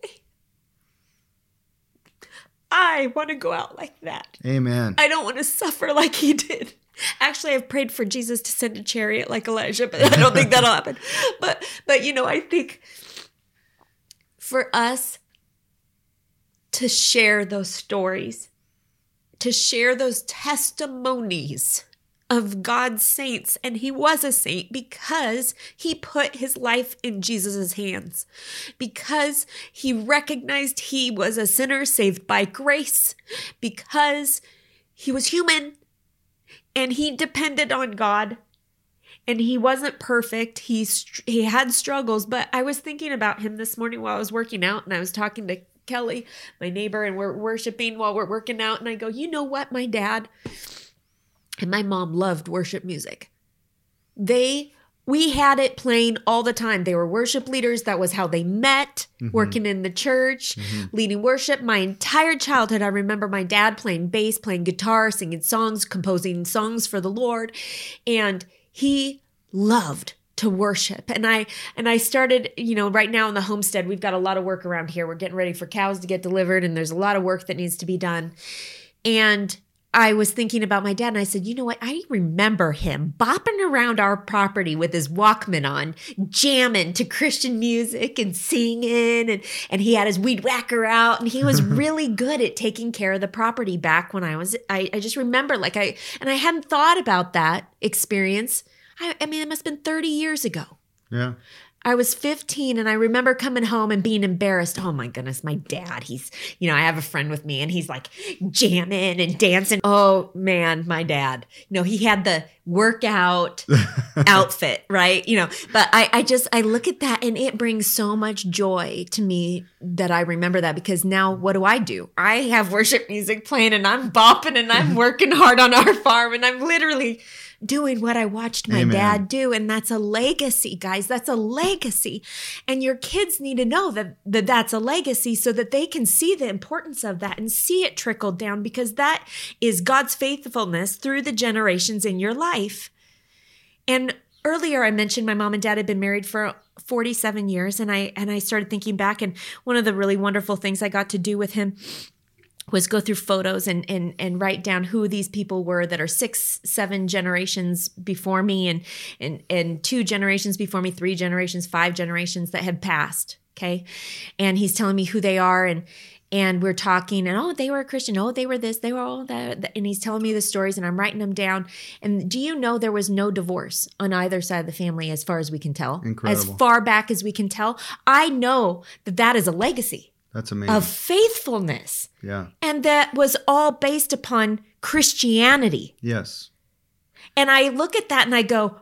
I want to go out like that. Amen. I don't want to suffer like he did. Actually, I've prayed for Jesus to send a chariot like Elijah, but I don't think that'll happen. But, but you know, I think for us, to share those stories, to share those testimonies of God's saints. And he was a saint because he put his life in Jesus's hands, because he recognized he was a sinner saved by grace, because he was human and he depended on God. And he wasn't perfect. He he had struggles, but I was thinking about him this morning while I was working out, and I was talking to Kelly, my neighbor, and we're worshiping while we're working out. And I go, you know what? My dad and my mom loved worship music. They, we had it playing all the time. They were worship leaders. That was how they met, mm-hmm. working in the church, mm-hmm. leading worship. My entire childhood, I remember my dad playing bass, playing guitar, singing songs, composing songs for the Lord. And he loved to worship. And I and I started, you know, right now in the homestead, we've got a lot of work around here. We're getting ready for cows to get delivered, and there's a lot of work that needs to be done. And I was thinking about my dad, and I said, you know what? I remember him bopping around our property with his Walkman on, jamming to Christian music and singing, and, and he had his weed whacker out, and he was really good at taking care of the property back when I was, I, I just remember like I, and I hadn't thought about that experience. I, I mean, it must have been thirty years ago. Yeah. I was fifteen, and I remember coming home and being embarrassed. Oh my goodness, my dad, he's, you know, I have a friend with me and he's like jamming and dancing. Oh man, my dad, you know, he had the workout outfit, right? You know, but I, I just, I look at that and it brings so much joy to me that I remember that, because now what do I do? I have worship music playing and I'm bopping and I'm working hard on our farm, and I'm literally doing what I watched my Amen. dad do. And that's a legacy, guys. That's a legacy. And your kids need to know that, that that's a legacy so that they can see the importance of that and see it trickle down, because that is God's faithfulness through the generations in your life. And earlier I mentioned my mom and dad had been married for forty-seven years. And I, and I started thinking back, and one of the really wonderful things I got to do with him was go through photos and, and, and write down who these people were that are six, seven generations before me, and, and, and two generations before me, three generations, five generations that had passed. Okay. And he's telling me who they are. And, and we're talking, and, oh, they were a Christian. Oh, they were this, they were all that. And he's telling me the stories, and I'm writing them down. And do you know there was no divorce on either side of the family, as far as we can tell? Incredible. As far back as we can tell. I know that that is a legacy. That's amazing. Of faithfulness. Yeah. And that was all based upon Christianity. Yes. And I look at that and I go,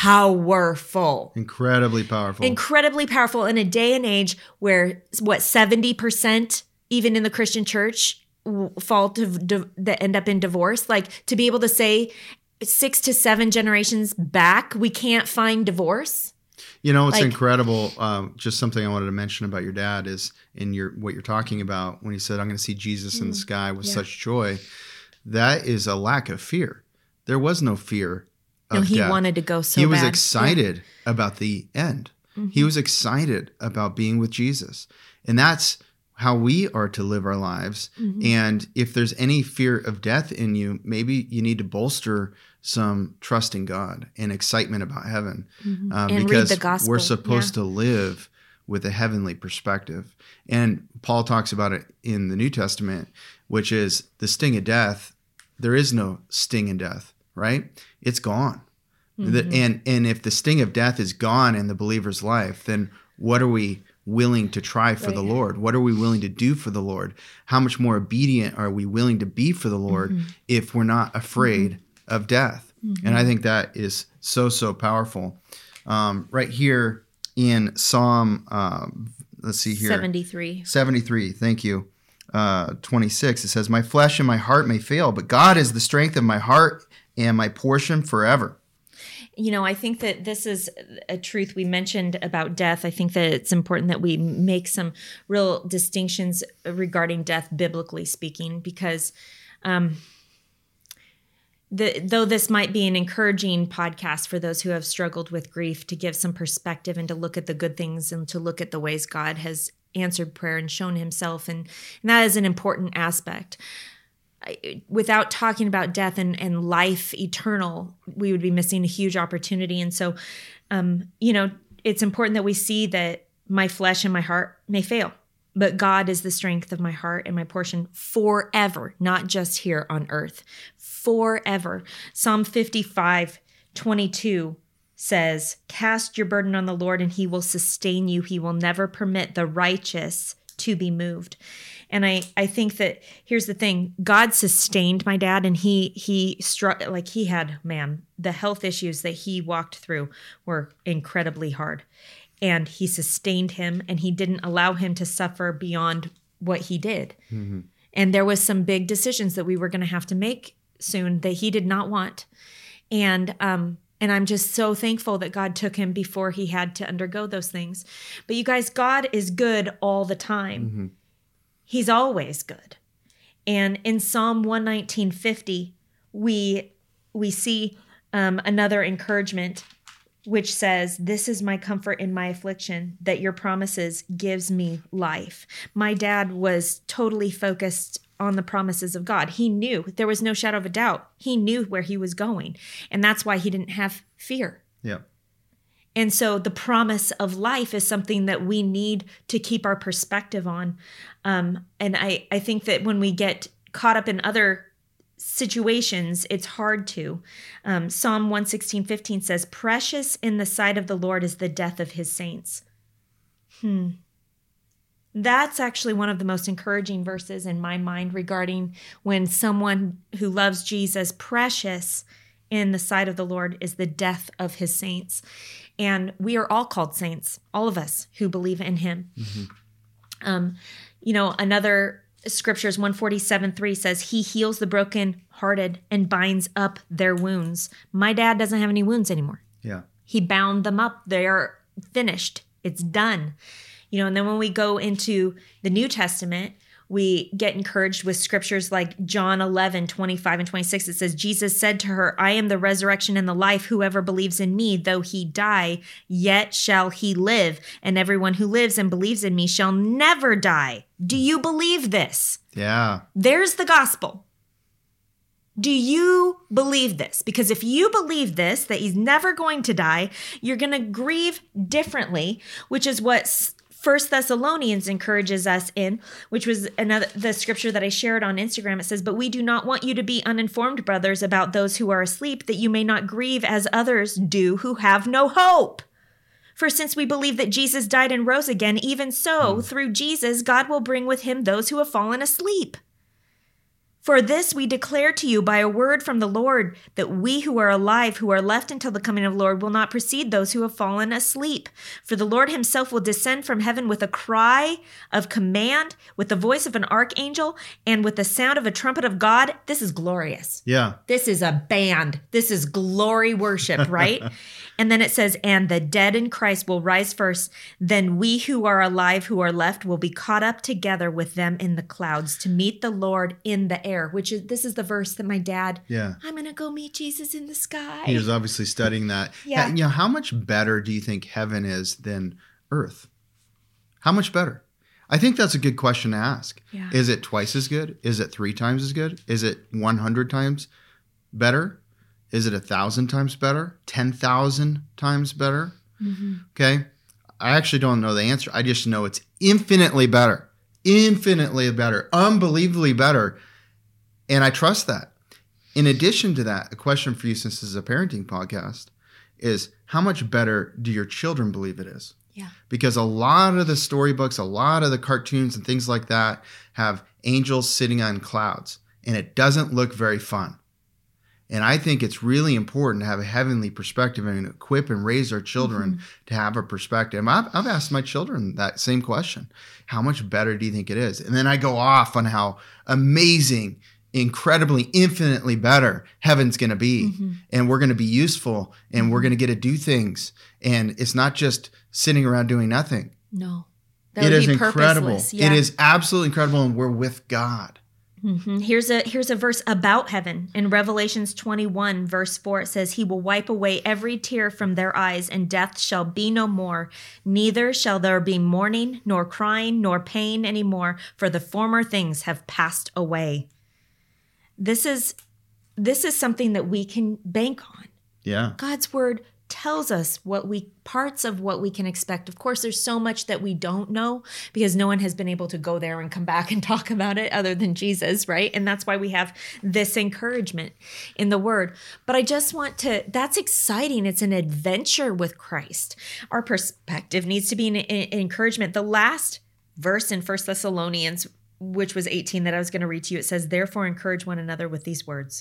powerful. Incredibly powerful. Incredibly powerful in a day and age where, what, seventy percent, even in the Christian church, fall to that end up in divorce. Like, to be able to say six to seven generations back, we can't find divorce. You know, it's like, incredible. Um, just something I wanted to mention about your dad is in your what you're talking about when he said, "I'm going to see Jesus in the sky with yeah. such joy." That is a lack of fear. There was no fear of no, he death. wanted to go so He was bad. excited yeah. about the end. Mm-hmm. He was excited about being with Jesus, and that's how we are to live our lives. Mm-hmm. And if there's any fear of death in you, maybe you need to bolster some trust in God and excitement about heaven, mm-hmm. uh, and because read the gospel. we're supposed yeah. to live with a heavenly perspective. And Paul talks about it in the New Testament, which is the sting of death. There is no sting in death, right? It's gone. Mm-hmm. The, and and if the sting of death is gone in the believer's life, then what are we willing to try for right. the Lord? What are we willing to do for the Lord? How much more obedient are we willing to be for the Lord mm-hmm. if we're not afraid mm-hmm. of death? Mm-hmm. And I think that is so, so powerful. Um, right here in Psalm, uh, let's see here. seventy-three. seventy-three, thank you. Uh, twenty-six, it says, "My flesh and my heart may fail, but God is the strength of my heart and my portion forever." You know, I think that this is a truth we mentioned about death. I think that it's important that we make some real distinctions regarding death, biblically speaking, because um, the, though this might be an encouraging podcast for those who have struggled with grief, to give some perspective and to look at the good things and to look at the ways God has answered prayer and shown himself. And, and that is an important aspect. I, without talking about death and, and life eternal, we would be missing a huge opportunity. And so, um, you know, it's important that we see that my flesh and my heart may fail. but God is the strength of my heart and my portion forever, not just here on earth, forever. Psalm fifty-five twenty-two says, cast your burden on the Lord and he will sustain you. He will never permit the righteous to be moved. And I, I think that here's the thing, God sustained my dad, and he, he struck, like he had, man, the health issues that he walked through were incredibly hard, and he sustained him, and he didn't allow him to suffer beyond what he did. Mm-hmm. And there was some big decisions that we were going to have to make soon that he did not want. And, um, And I'm just so thankful that God took him before he had to undergo those things. But you guys, God is good all the time. Mm-hmm. He's always good. And in Psalm one nineteen fifty, we we see um, another encouragement, which says, this is my comfort in my affliction, that your promises gives me life. My dad was totally focused on the promises of God. He knew, there was no shadow of a doubt. He knew where he was going. And that's why he didn't have fear. Yeah. And so the promise of life is something that we need to keep our perspective on. Um, and I, I think that when we get caught up in other situations, it's hard to. Um, Psalm one sixteen fifteen says, precious in the sight of the Lord is the death of his saints. Hmm. That's actually one of the most encouraging verses in my mind regarding when someone who loves Jesus, precious in the sight of the Lord is the death of his saints. And we are all called saints, all of us who believe in him. Mm-hmm. Um, you know, another scriptures, one forty-seven three says, he heals the brokenhearted and binds up their wounds. My dad doesn't have any wounds anymore. Yeah. He bound them up. They're finished. It's done. You know, and then when we go into the New Testament, we get encouraged with scriptures like John eleven twenty-five and twenty-six. It says, Jesus said to her, I am the resurrection and the life. Whoever believes in me, though he die, yet shall he live. And everyone who lives and believes in me shall never die. Do you believe this? Yeah. There's the gospel. Do you believe this? Because if you believe this, that he's never going to die, you're going to grieve differently, which is what First Thessalonians encourages us in, which was another the scripture that I shared on Instagram. It says, but we do not want you to be uninformed, brothers, about those who are asleep, that you may not grieve as others do who have no hope. For since we believe that Jesus died and rose again, even so, mm. through Jesus, God will bring with him those who have fallen asleep. For this we declare to you by a word from the Lord, that we who are alive, who are left until the coming of the Lord, will not precede those who have fallen asleep. For the Lord himself will descend from heaven with a cry of command, with the voice of an archangel, and with the sound of a trumpet of God. This is glorious. Yeah. This is a band. This is glory worship, right? And then it says, and the dead in Christ will rise first. Then we who are alive, who are left, will be caught up together with them in the clouds to meet the Lord in the air, which is, this is the verse that my dad, yeah. I'm going to go meet Jesus in the sky. He was obviously studying that. Yeah. You know, how much better do you think heaven is than earth? How much better? I think that's a good question to ask. Yeah. Is it twice as good? Is it three times as good? Is it one hundred times better? Is it a thousand times better? ten thousand times better? Mm-hmm. Okay. I actually don't know the answer. I just know it's infinitely better, infinitely better, unbelievably better. And I trust that. In addition to that, a question for you, since this is a parenting podcast, is how much better do your children believe it is? Yeah. Because a lot of the storybooks, a lot of the cartoons and things like that have angels sitting on clouds, and it doesn't look very fun. And I think it's really important to have a heavenly perspective and equip and raise our children mm-hmm. to have a perspective. I've, I've asked my children that same question. How much better do you think it is? And then I go off on how amazing, incredibly, infinitely better heaven's going to be. Mm-hmm. And we're going to be useful, and mm-hmm. we're going to get to do things. And it's not just sitting around doing nothing. No. That it would is be incredible. Yeah. It is absolutely incredible, and we're with God. Mm-hmm. Here's a here's a verse about heaven. In Revelations twenty-one, verse four, it says, he will wipe away every tear from their eyes, and death shall be no more. Neither shall there be mourning, nor crying, nor pain anymore, for the former things have passed away. This is this is something that we can bank on. Yeah. God's word tells us what we parts of what we can expect. Of course, there's so much that we don't know because no one has been able to go there and come back and talk about it other than Jesus, right? And that's why we have this encouragement in the word. But I just want to, that's exciting. It's an adventure with Christ. Our perspective needs to be an, an encouragement. The last verse in First Thessalonians, which was eighteen that I was going to read to you, it says, therefore encourage one another with these words.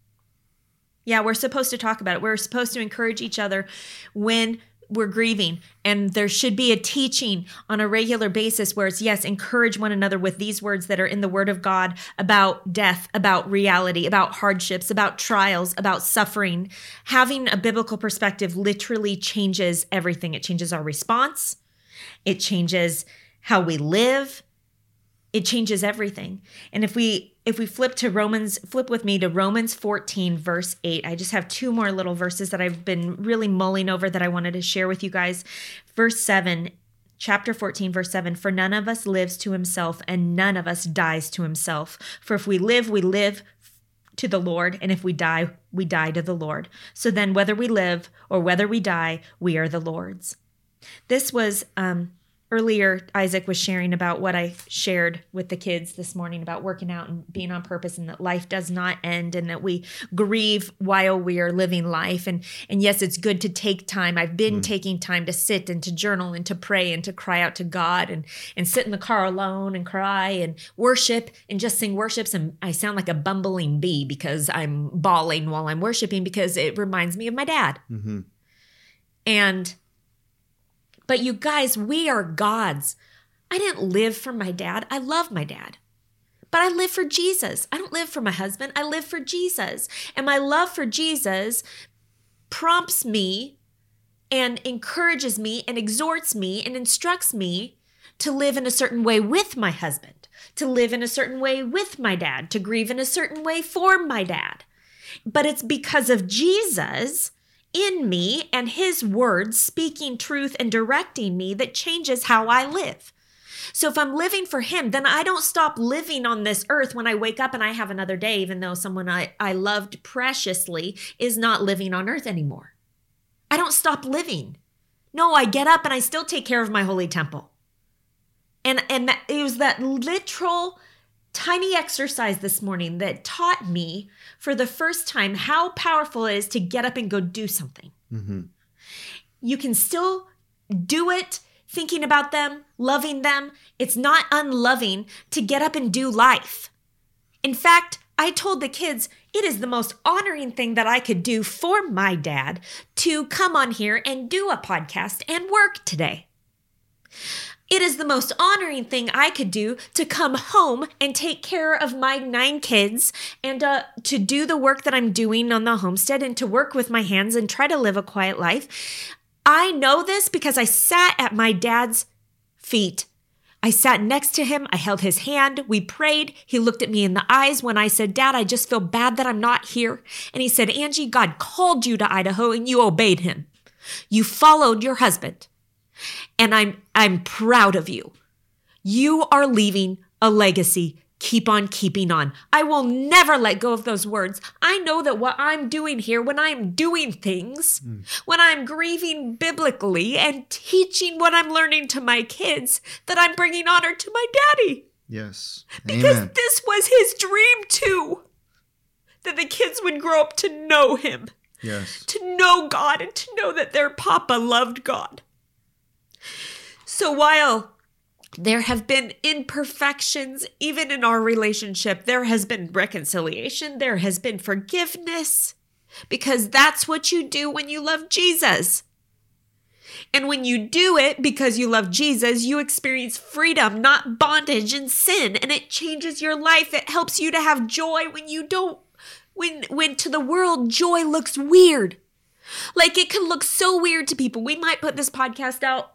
Yeah, we're supposed to talk about it. We're supposed to encourage each other when we're grieving. And there should be a teaching on a regular basis where it's, yes, encourage one another with these words that are in the Word of God about death, about reality, about hardships, about trials, about suffering. Having a biblical perspective literally changes everything. It changes our response. It changes how we live. It changes everything. And if we if we flip to Romans, flip with me to Romans fourteen, verse eight. I just have two more little verses that I've been really mulling over that I wanted to share with you guys. Verse seven, chapter fourteen, verse seven, for none of us lives to himself and none of us dies to himself. For if we live, we live to the Lord, and if we die, we die to the Lord. So then whether we live or whether we die, we are the Lord's. This was... um. Earlier, Isaac was sharing about what I shared with the kids this morning about working out and being on purpose, and that life does not end, and that we grieve while we are living life. And and yes, it's good to take time. I've been mm. taking time to sit and to journal and to pray and to cry out to God and, and sit in the car alone and cry and worship and just sing worships. And I sound like a bumbling bee because I'm bawling while I'm worshiping because it reminds me of my dad. Mm-hmm. And... But you guys, we are God's. I didn't live for my dad. I love my dad. But I live for Jesus. I don't live for my husband. I live for Jesus. And my love for Jesus prompts me and encourages me and exhorts me and instructs me to live in a certain way with my husband, to live in a certain way with my dad, to grieve in a certain way for my dad. But it's because of Jesus in me and his words speaking truth and directing me that changes how I live. So if I'm living for him, then I don't stop living on this earth when I wake up and I have another day, even though someone I, I loved preciously is not living on earth anymore. I don't stop living. No, I get up and I still take care of my holy temple. And, and that, it was that literal tiny exercise this morning that taught me for the first time how powerful it is to get up and go do something. Mm-hmm. You can still do it thinking about them, loving them. It's not unloving to get up and do life. In fact, I told the kids it is the most honoring thing that I could do for my dad to come on here and do a podcast and work today. It is the most honoring thing I could do to come home and take care of my nine kids and uh, to do the work that I'm doing on the homestead and to work with my hands and try to live a quiet life. I know this because I sat at my dad's feet. I sat next to him. I held his hand. We prayed. He looked at me in the eyes when I said, Dad, I just feel bad that I'm not here. And he said, Angie, God called you to Idaho and you obeyed him. You followed your husband. And I'm I'm proud of you. You are leaving a legacy. Keep on keeping on. I will never let go of those words. I know that what I'm doing here, when I'm doing things, mm. when I'm grieving biblically and teaching what I'm learning to my kids, that I'm bringing honor to my daddy. Yes. Because Amen. This was his dream too, that the kids would grow up to know him. Yes. To know God and to know that their papa loved God. So while there have been imperfections, even in our relationship, there has been reconciliation, there has been forgiveness, because that's what you do when you love Jesus. And when you do it because you love Jesus, you experience freedom, not bondage and sin, and it changes your life. It helps you to have joy when you don't, when, when to the world, joy looks weird. Like it can look so weird to people. We might put this podcast out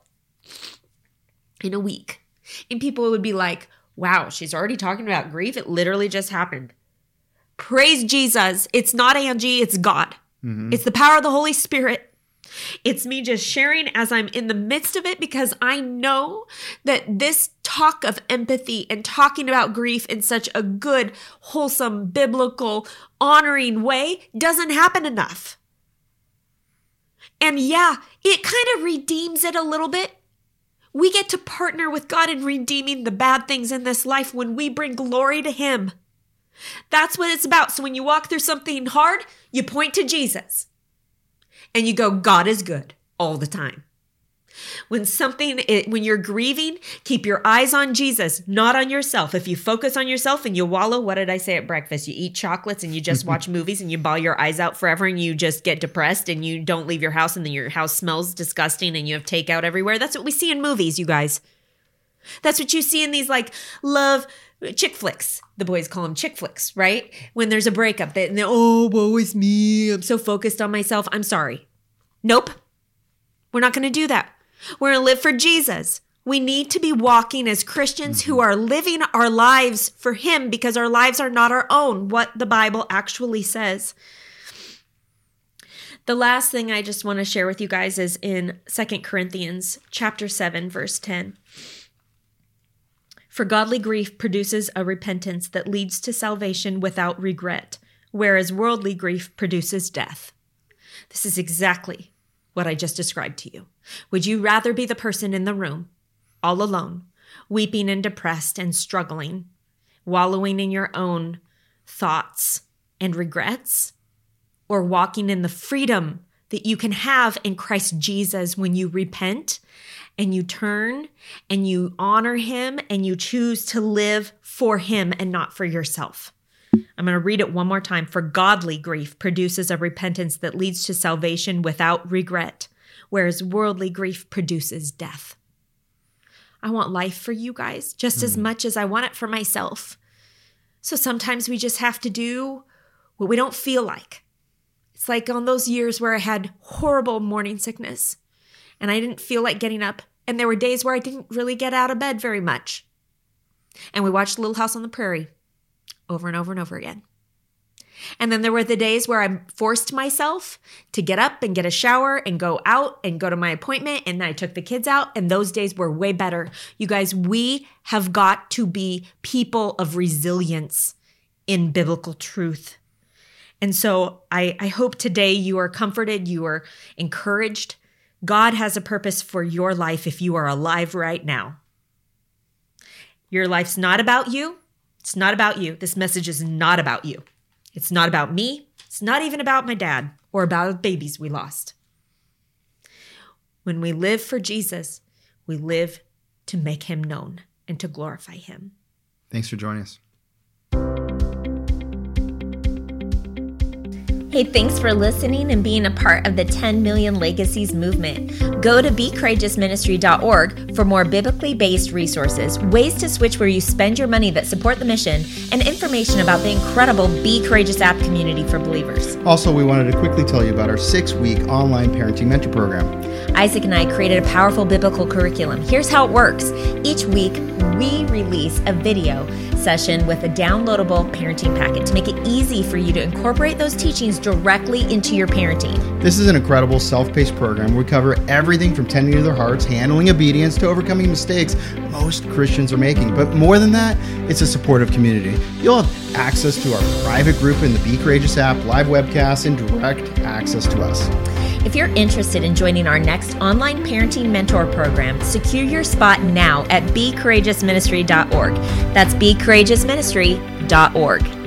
in a week. And people would be like, wow, she's already talking about grief. It literally just happened. Praise Jesus. It's not Angie, it's God. Mm-hmm. It's the power of the Holy Spirit. It's me just sharing as I'm in the midst of it, because I know that this talk of empathy and talking about grief in such a good, wholesome, biblical, honoring way doesn't happen enough. And yeah, it kind of redeems it a little bit. We get to partner with God in redeeming the bad things in this life when we bring glory to Him. That's what it's about. So when you walk through something hard, you point to Jesus and you go, God is good all the time. When something, when you're grieving, keep your eyes on Jesus, not on yourself. If you focus on yourself and you wallow, what did I say at breakfast? You eat chocolates and you just watch movies and you bawl your eyes out forever and you just get depressed and you don't leave your house and then your house smells disgusting and you have takeout everywhere. That's what we see in movies, you guys. That's what you see in these like love chick flicks. The boys call them chick flicks, right? When there's a breakup, they, they oh, woe is me. I'm so focused on myself. I'm sorry. Nope. We're not going to do that. We're going to live for Jesus. We need to be walking as Christians who are living our lives for Him because our lives are not our own, what the Bible actually says. The last thing I just want to share with you guys is in Second Corinthians chapter seven, verse ten. For godly grief produces a repentance that leads to salvation without regret, whereas worldly grief produces death. This is exactly what I just described to you. Would you rather be the person in the room, all alone, weeping and depressed and struggling, wallowing in your own thoughts and regrets, or walking in the freedom that you can have in Christ Jesus when you repent and you turn and you honor Him and you choose to live for Him and not for yourself? I'm going to read it one more time. For godly grief produces a repentance that leads to salvation without regret, whereas worldly grief produces death. I want life for you guys just mm. as much as I want it for myself. So sometimes we just have to do what we don't feel like. It's like on those years where I had horrible morning sickness and I didn't feel like getting up. And there were days where I didn't really get out of bed very much. And we watched Little House on the Prairie over and over and over again. And then there were the days where I forced myself to get up and get a shower and go out and go to my appointment. And I took the kids out. And those days were way better. You guys, we have got to be people of resilience in biblical truth. And so I, I hope today you are comforted, you are encouraged. God has a purpose for your life if you are alive right now. Your life's not about you. It's not about you. This message is not about you. It's not about me. It's not even about my dad or about babies we lost. When we live for Jesus, we live to make Him known and to glorify Him. Thanks for joining us. Hey, thanks for listening and being a part of the ten million Legacies movement. Go to be courageous ministry dot org for more biblically based resources, ways to switch where you spend your money that support the mission, and information about the incredible Be Courageous app community for believers. Also, we wanted to quickly tell you about our six-week online parenting mentor program. Isaac and I created a powerful biblical curriculum. Here's how it works. Each week, we release a video session with a downloadable parenting packet to make it easy for you to incorporate those teachings directly into your parenting. This is an incredible self-paced program. We cover everything from tending to their hearts, handling obedience, to overcoming mistakes most Christians are making. But more than that, it's a supportive community. You'll have access to our private group in the Be Courageous app, live webcasts, and direct access to us. If you're interested in joining our next online parenting mentor program, secure your spot now at be courageous ministry dot org. That's be courageous ministry dot org.